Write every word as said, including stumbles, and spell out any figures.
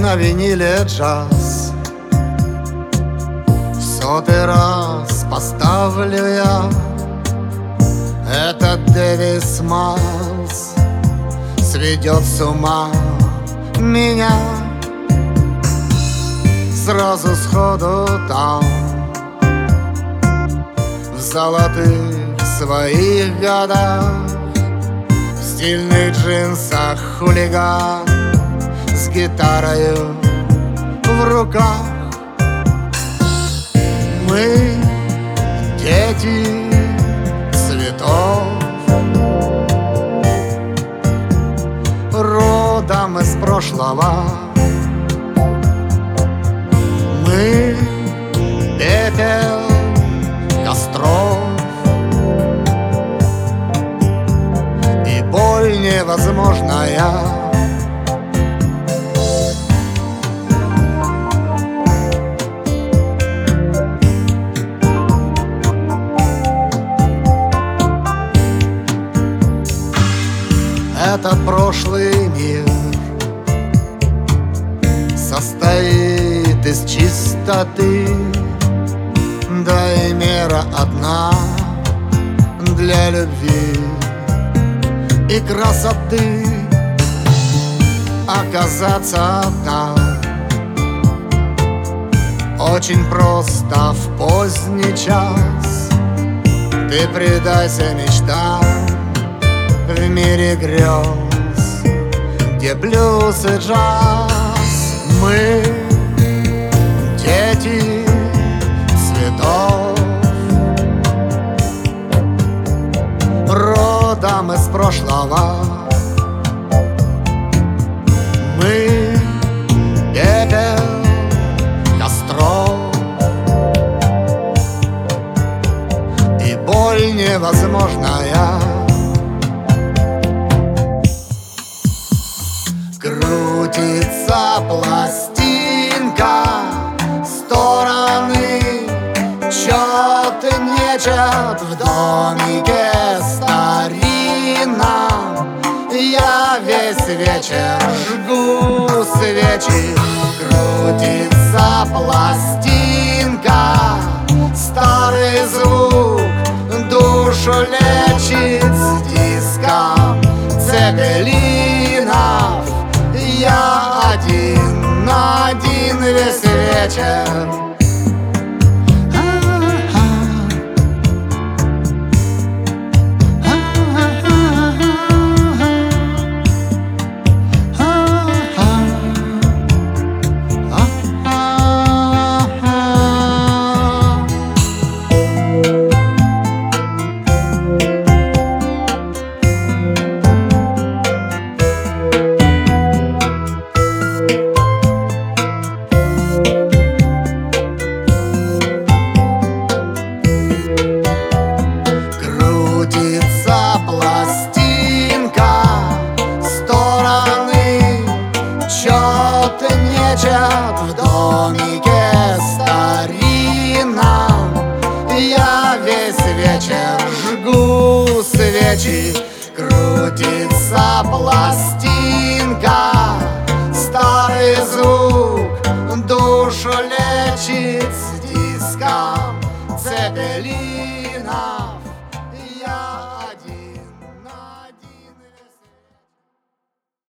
на виниле джаз. В сотый раз поставлю я этот Дэвис Майлз. Сведет с ума меня сразу сходу там, в золотых своих годах, в стильных джинсах хулиган с гитарою в руках. Мы дети цветов, родом из прошлого. Мы пепел костров, и боль невозможная. Этот прошлый мир состоит из чистоты, да и мера одна для любви и красоты. Оказаться там очень просто в поздний час. Ты предайся мечтам в мире грез, где блюз и джаз. Мы дети цветов, родом из прошлого. Мы пепел костров, и боль невозможная. Крутится пластинка, стороны чет и нечет в домике старинном. Я весь вечер жгу свечи. Крутится пластинка, старый звук душу лечит с диском Цепелинов. Я один на один весь вечер. В домике старинном я весь вечер жгу свечи. Крутится пластинка, старый звук душу лечит с диском Цепелин.